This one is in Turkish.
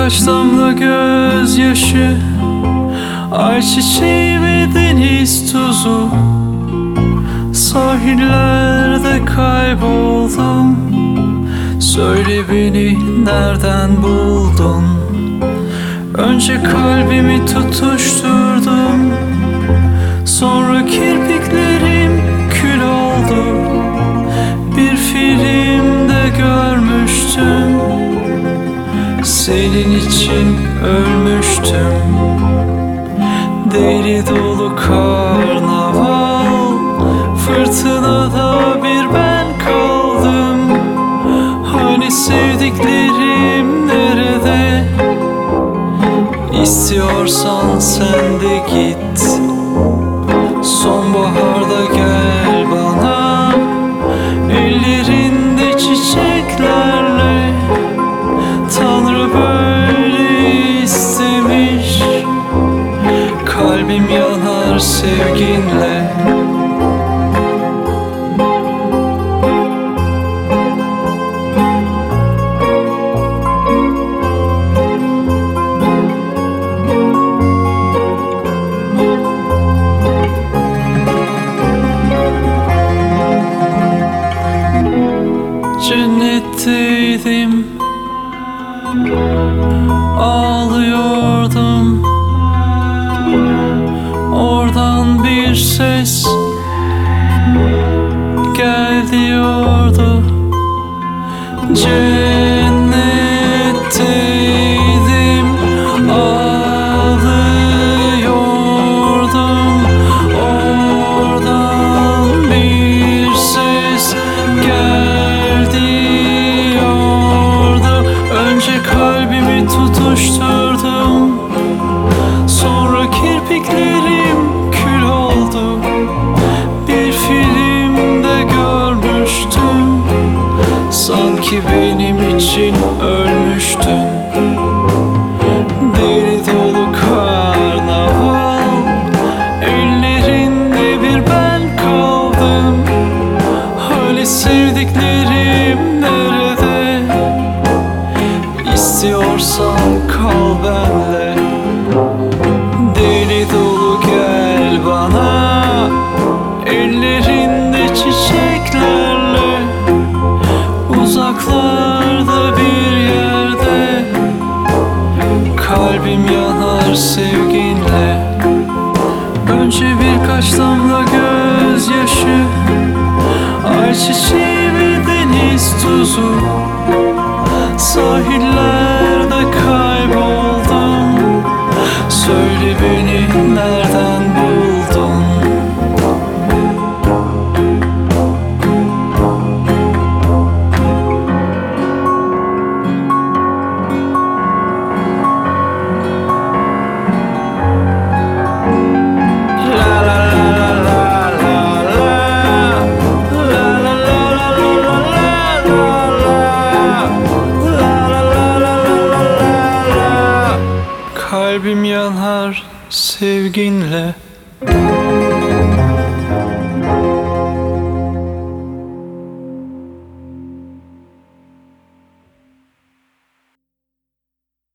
birkaç damla gözyaşı, ayçiçeği ve deniz tuzu. Sahillerde kayboldum. Söyle beni nereden buldun? Önce kalbimi tutuşturdum, sonra kirpiklerim kül oldu. Bir filmde görmüştüm, senin için ölmüştüm. Deli dolu karnaval, fırtınada bir ben kaldım. Hani sevdiklerim nerede? İstiyorsan sen de git. Sonbaharda gel bana, ellerinde çiçeklerle. Tanrı böyle istemiş, kalbim yanar sevginle. Cennetteydim, ağlıyordum. Oradan bir ses gel diyordu. Cennetteydim, ağlıyordum. Oradan bir ses gel diyordu. Önce kalbimi tutuşturdum, sonra kirpiklerim kül oldu. Bir filmde görmüştüm, sanki benim için ölmüştün. Deli dolu karnaval, ellerinde bir ben kaldım. Hani sevdiklerim nerede? İstiyorsan kal benle. Deli dolu gel bana, ellerinde çiçeklerle. Uzaklarda bir yerde, kalbim yanar sevginle. Önce birkaç damla gözyaşı, ayçiçeği ve deniz tuzu. Sahillerde kayboldum. Söyle beni nereden buldun? Kalbim yanar sevginle.